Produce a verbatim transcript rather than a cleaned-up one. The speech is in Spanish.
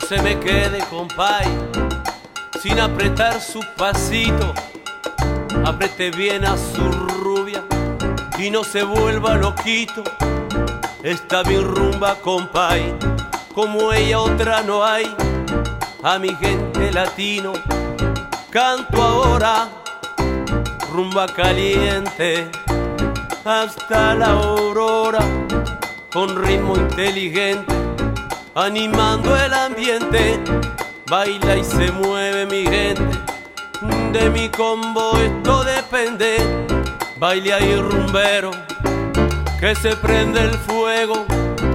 se me quede, compay, sin apretar su pasito. Apriete bien a su rubia y no se vuelva loquito. Esta mi rumba, compay, como ella otra no hay. A mi gente latino canto ahora rumba caliente hasta la aurora, con ritmo inteligente, animando el ambiente. Baila y se mueve mi gente, de mi combo esto depende. Baile ahí rumbero, que se prende el fuego,